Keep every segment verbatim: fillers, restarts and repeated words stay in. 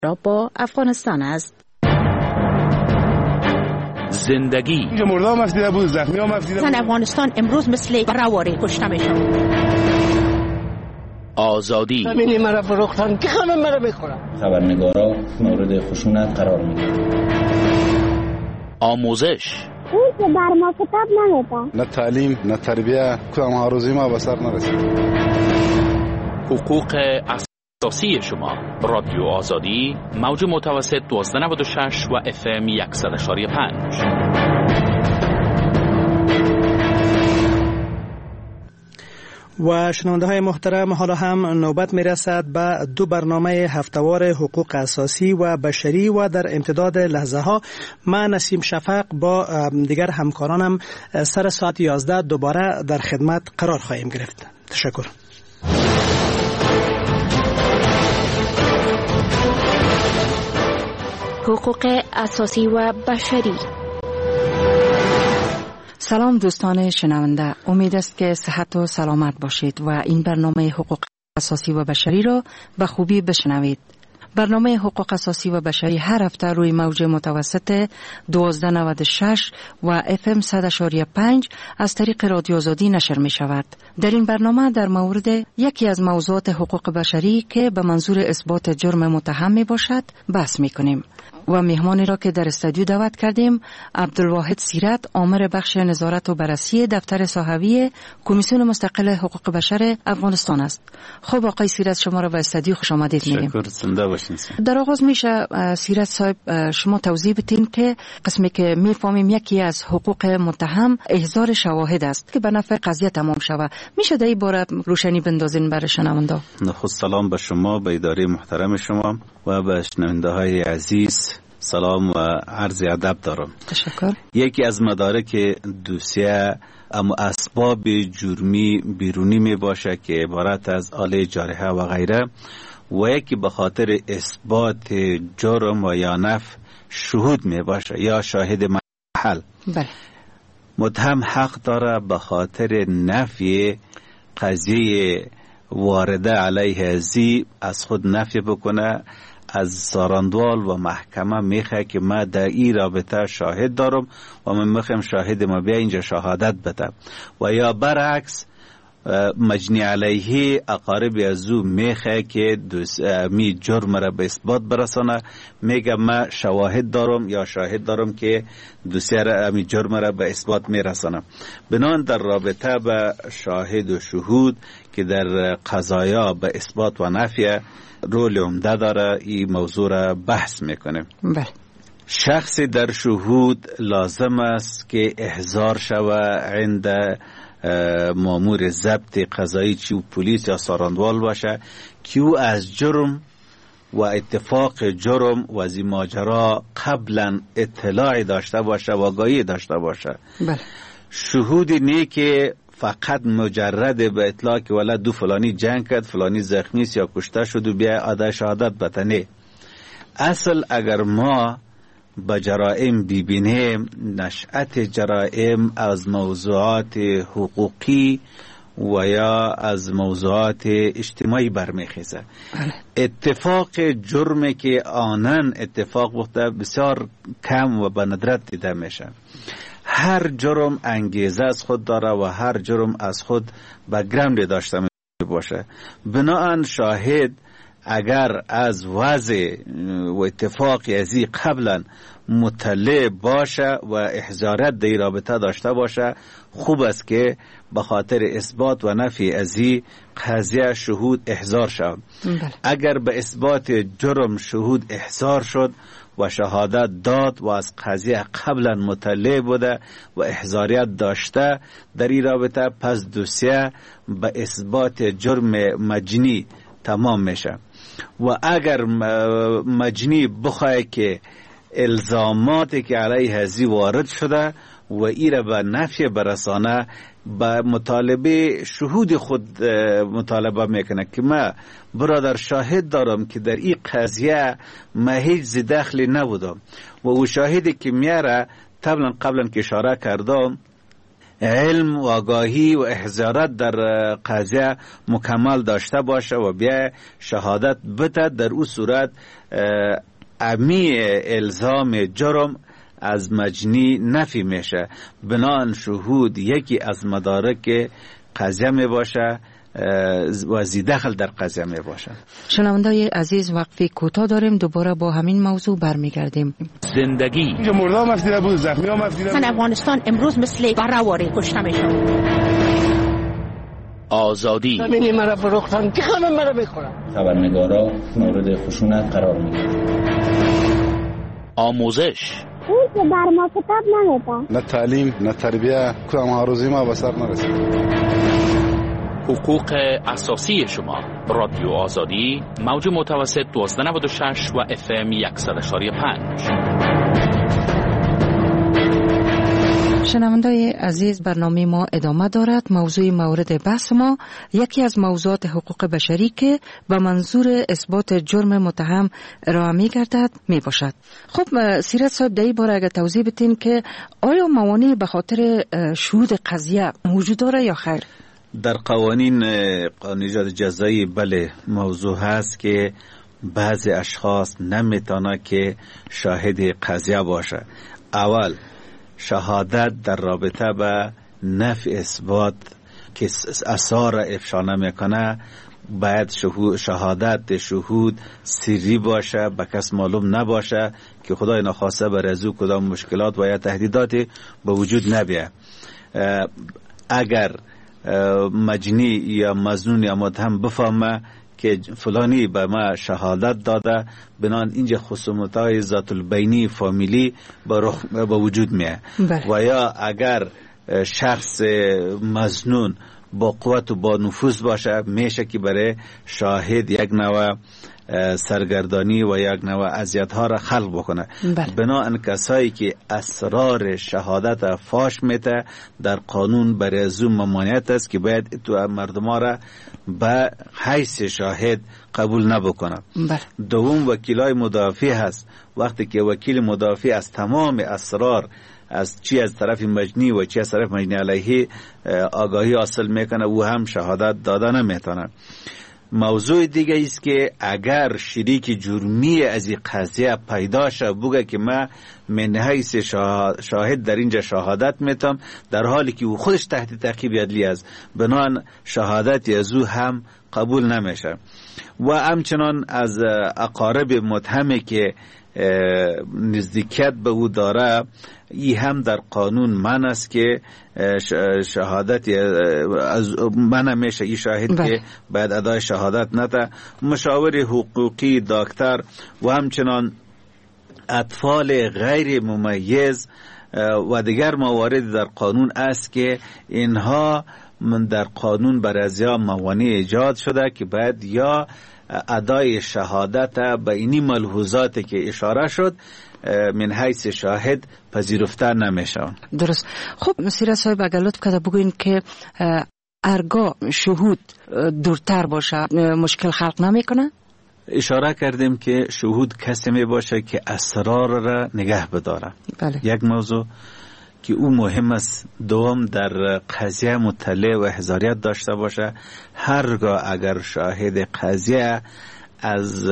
را با افغانستان است. زندگی اینجا مرده هم افدیده بود، زخمی هم افدیده بود. زن افغانستان امروز مثل رواره کشته میشن. آزادی همینی مرا فروختن که همه مرا بخورن. خبرنگارا مورد خشونت قرار میدن. آموزش اون که بر ما کتاب نمیده. نه تعلیم نه تربیه، کدام آرزوی ما به سر نرسید. حقوق اساسی شما. رادیو آزادی موج متوسط دوازده نود و شش و اف ام صد و پنج. و شنونده های محترم، حالا هم نوبت می رسد به دو برنامه هفتوار حقوق اساسی و بشری و در امتداد لحظه ها من نسیم شفق با دیگر همکارانم سر ساعت یازده دوباره در خدمت قرار خواهیم گرفت. تشکر. حقوق اساسی و بشری. سلام دوستان شنونده، امید است که صحت و سلامت باشید و این برنامه حقوق اساسی و بشری را به خوبی بشنوید. برنامه حقوق اساسی و بشری هر هفته روی موج متوسط دوازده نود و شش و اف ام صد و پنج از طریق رادیو آزادی نشر می شود. در این برنامه در مورد یکی از موضوعات حقوق بشری که به منظور اثبات جرم متهم می باشد بحث می کنیم. و مهمانی را که در استودیو دعوت کردیم عبدالواحد سیرت، آمر بخش نظارت و بررسی دفتر صحوی کمیسیون مستقل حقوق بشر افغانستان است. خب آقای سیرت، شما را به استودیو خوش آمدید میگیم. شکر، زنده باشین. در آغاز میشه سیرت صاحب شما توضیح بدین که قسمی که میفهمیم یکی از حقوق متهم احضار شواهد است که به نفع قضیه تمام شود. میشه در این باره روشنی بندازین برای شنونده؟ نخست سلام به شما، به اداره محترم شما و به شنونده های عزیز سلام و عرض ادب دارم. تشکر. یکی از مدارک دوسیه اما اسباب جرمی بیرونی می باشه که عبارت از آله جارحه و غیره، و یکی به خاطر اثبات جرم و یا نفی شهود می باشه یا شاهد محل. بله. متهم حق داره به خاطر نفی قضیه وارده علیه ازی از خود نفی بکنه، از ساراندوال و محکمه میخواه که ما در این رابطه شاهد دارم و من میخوام شاهد ما بیا اینجا شهادت بده، و یا برعکس مجنی علیه اقارب ازو میخواه که می جرم را به اثبات برسانه، میگه ما شواهد دارم یا شاهد دارم که دوسیه را می جرم را به اثبات میرسانه. بنان در رابطه به شاهد و شهود که در قضایا به اثبات و نفی رول عمده داره، این موضوع را بحث میکنه. بله. شخص در شهود لازم است که احضار شوه عند مامور ضبط قضایی، چی و پلیس یا ساراندوال باشه، که او از جرم و اتفاق جرم و زی ماجرا قبلا اطلاعی داشته باشه و آگاهی داشته باشه. بله. شهودی نه که فقط مجرد به اطلاع که ولی دو فلانی جنگ کرد، فلانی زخمی است یا کشته شد و بیا ادای شهادت بتنه. اصل اگر ما به جرائم ببینیم، نشأت جرائم از موضوعات حقوقی و یا از موضوعات اجتماعی برمیخیزه. اتفاق جرمی که آنن اتفاق بوده بسیار کم و به ندرت دیده میشه. هر جرم انگیزه از خود داره و هر جرم از خود بک‌گراند داشته می باشه. بناهن شاهد اگر از وضع و اتفاقی ازی قبلا مطلع باشه و احضارت در رابطه داشته باشه، خوب است که به خاطر اثبات و نفی ازی قضیه شهود احضار شد. اگر به اثبات جرم شهود احضار شد و شهادت داد و از قضیه قبلا مطلع بوده و احضاریت داشته در این رابطه، پس دوسیه به اثبات جرم مجنی تمام میشه. و اگر مجنی بخواه که الزاماتی که علیه ازی وارد شده و ایره به نفی برسانه، به مطالبه شهود خود مطالبه میکنه که ما برادر شاهد دارم که در این قضیه ما هیچ دخلی نبودم، و او شاهدی که میاره طبعا قبلا که اشاره کردم علم و آگاهی و احضارات در قضیه مکمل داشته باشه و بیا شهادت بده، در او صورت امی الزام جرم از مجنی نفی میشه. بنان شهود یکی از مدارک قضیه می باشه و زیدخل در قضیه می باشه. شنوندای عزیز، وقفه کوتاه داریم، دوباره با همین موضوع برمیگردیم. زندگی اینجا مرده هم افدیده بود، زخمی هم افدیده بود. من افغانستان امروز مثل برآوری کشتمشون. آزادی زمینی مرا فروختن که همه مرا بخورن. خبرنگارا مورد خشونت قرار میگیرن. آموزش اون که بر ما کتاب نمیده. نه تعلیم نه تربیه، کدام آرزوی ما به سر نرسید. حقوق اساسی شما. رادیو آزادی، موج متوسط دوازده نود و شش و اف ام صد و شش و پنج. شنوندای عزیز، برنامه ما ادامه دارد. موضوع مورد بحث ما یکی از موضوعات حقوق بشری که به منظور اثبات جرم متهم ارائه می گردد می باشد. خب سیرت صاحب، در این باره اگر توضیح بدین که آیا موانع به خاطر شهود قضیه وجود داره یا خیر؟ در قوانین قانون ایجاد جزایی بله موضوع هست که بعضی اشخاص نمیتونه که شاهد قضیه باشه. اول شهادت در رابطه به نفی اثبات که اثار افشا نمیکنه، باید شهادت شهود سری باشه، به کس معلوم نباشه که خدای نخواسته بر از او کدام مشکلات و یا تهدیداتی به وجود نبیه. اگر مجنی یا مظنون یا متهم بفهمه که فلانی به ما شهادت داده، بنان اینجا خصومت‌های ذات البینی فامیلی به وجود میه. و یا اگر شخص مظنون با قوت و با نفوذ باشه، میشه که برای شاهد یک نوع سرگردانی و یک نوع اذیت‌ها را خلق بکنه. بنابراین کسایی که اسرار شهادت فاش میته در قانون برای از اون ممانعت است که باید تو مردم را به حیث شاهد قبول نبکنه. دوم وکیلای مدافع هست. وقتی که وکیل مدافع از تمام اسرار از چی از طرف مجنی و چی از طرف مجنی علیه آگاهی حاصل میکنه، او هم شهادت داده نمیتونه. موضوع دیگه است که اگر شریک جرمی از این قضیه پیدا شه، بگه که من من حیث شاهد در اینجا شهادت میتم، در حالی که او خودش تحت تعقیب عدلی است، بنان شهادت از او هم قبول نمیشه. و همچنان از اقارب متهمی که نزدیکیت به او داره، ای هم در قانون من است که شهادت از من میشه ای شاهد بله. که باید ادای شهادت نده. مشاور حقوقی، دکتر و همچنان اطفال غیر ممیز و دیگر موارد در قانون است که اینها من در قانون بر ازیا موانع ایجاد شده که باید یا ادای شهادت به اینی ملحوظاتی که اشاره شد من حیث شاهد پذیرفته نمیشه. درست. خب مسیر صاحب اگر لطف کرده بگوین که ارگاه شهود دورتر باشه مشکل خلق نمیکنه؟ اشاره کردیم که شهود کسی می باشه که اسرار را نگه بداره. بله. یک موضوع که او مهم است. دوم در قضیه مطلع و احضاریت داشته باشه. هرگاه اگر شاهد قضیه از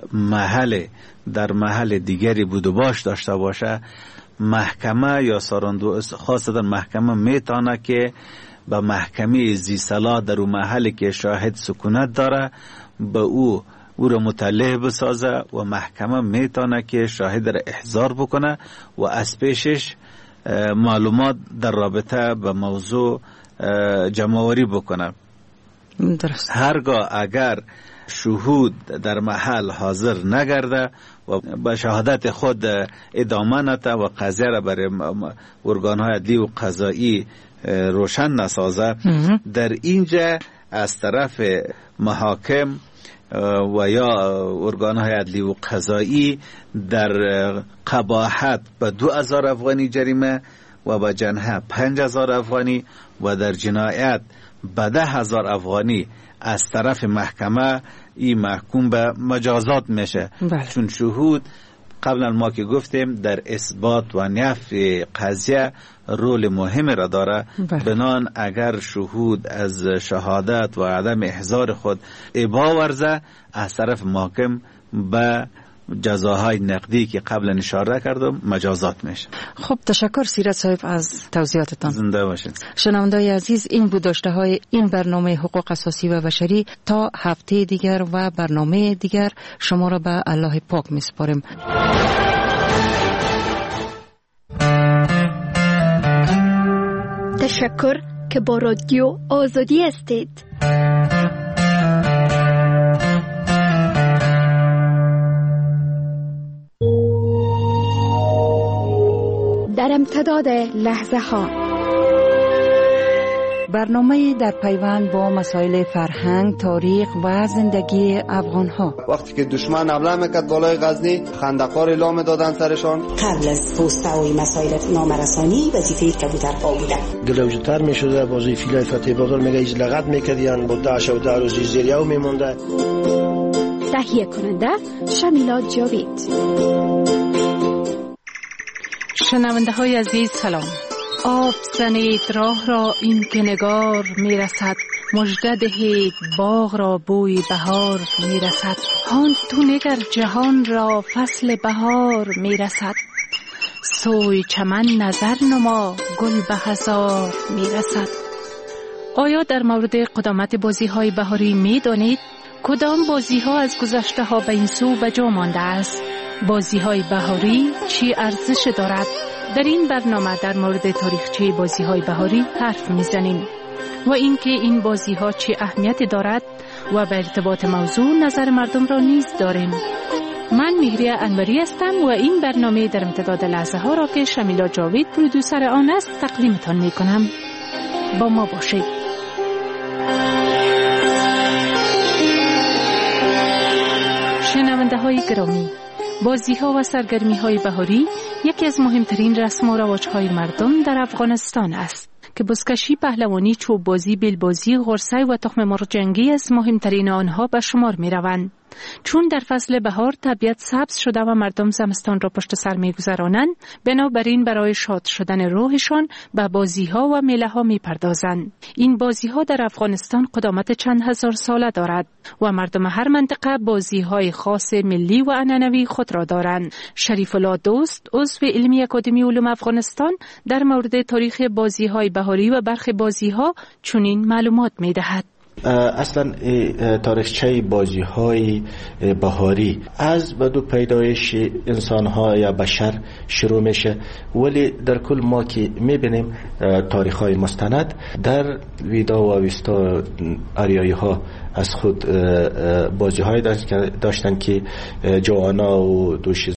محل در محل دیگری بود و باش داشته باشه، محکمه یا ساراندو خاصتا محکمه میتونه که به محکمه زی صلاح در اون محلی که شاهد سکونت داره به او او را مطلع بسازه و محکمه میتونه که شاهد را احضار بکنه و از پیشش معلومات در رابطه به موضوع جمع‌آوری بکنه. درست. هرگاه اگر شهود در محل حاضر نگرده و به شهادت خود ادامه نده و قضیه را برای ارگان‌های عدلی و قضایی روشن نسازه، در اینجا از طرف محاکم و یا ارگان‌های عدلی و قضایی در قباحت به دو هزار افغانی جریمه و به جنحه پنج هزار افغانی و در جنایت به ده هزار افغانی از طرف محکمه این محکوم به مجازات میشه. بله. چون شهود قبلا ما که گفتیم در اثبات و نفی قضیه رول مهم را داره. بنان اگر شهود از شهادت و عدم احضار خود ابا ورزه، از طرف محکم به جزاهای نقدی که قبلا اشاره کردم مجازات میشه. خب تشکر سیرت صاحب از توضیحاتتان. زنده باشید. شنوندای عزیز، این بود داشته های این برنامه حقوق اساسی و بشری. تا هفته دیگر و برنامه دیگر شما را به الله پاک میسپاریم. تشکر که با رادیو آزادی هستید. در امتداد لحظه ها، برنامه در پیوند با مسائل فرهنگ، تاریخ و زندگی افغان ها. وقتی که دشمن حمله میکرد بالای غزنی، خندقار اعلام دادن سرشان. قبل از پوسته و مسائل نامرسانی وظیفه کبوترها بوده. دلوجتر میشده بازی فیلای فتح بازار میگه ایز لغت میکردیان با داش و دار و زیریو میمونده. تهیه کننده شمیلات جاوید. شنونده های عزیز سلام. آب زنید راه را این که نگار میرسد، مژده دهید باغ را بوی بهار میرسد. هان تو نگر جهان را فصل بهار میرسد، سوی چمن نظر نما گل به هزار میرسد. آیا در مورد قدامت بازی های بهاری میدانید کدام بازی ها از گذشته ها به این سو به جا مانده است؟ بازی های بهاری چی ارزش دارد؟ در این برنامه در مورد تاریخچه بازی های بهاری حرف میزنیم و اینکه این بازی ها چی اهمیت دارد و به ارتباط موضوع نظر مردم را نیز داریم. من مهریه انوری هستم و این برنامه در امتداد لحظه ها را که شمیلا جاوید پرودوسر آن است تقدیمتان می کنم. با ما باشید. شنونده های گرامی، بازی ها و سرگرمی های بهاری یکی از مهمترین رسم و رواج های مردم در افغانستان است که بزکشی، پهلوانی، چوب بازی، بیل بازی، غرسه و تخم مرغ جنگی از مهمترین آنها به شمار می روند. چون در فصل بهار طبیعت سبز شده و مردم زمستان را پشت سر می گذرانند، بنابراین برای شاد شدن روحشان به بازی ها و میله ها می پردازند. این بازی ها در افغانستان قدامت چند هزار ساله دارد و مردم هر منطقه بازی های خاص ملی و عنعنوی خود را دارند. شریف الله دوست، عضو علمی اکادمی علوم افغانستان، در مورد تاریخ بازی های بهاری و برخی بازی ها چنین معلومات می دهد. اصلا تاریخچه بازی های بهاری از بدو پیدایش انسان ها یا بشر شروع میشه، ولی در کل ما که میبینیم تاریخ های مستند در ویدا و ویستا آریایی ها از خود بازی های داشتن که جوانا و دوش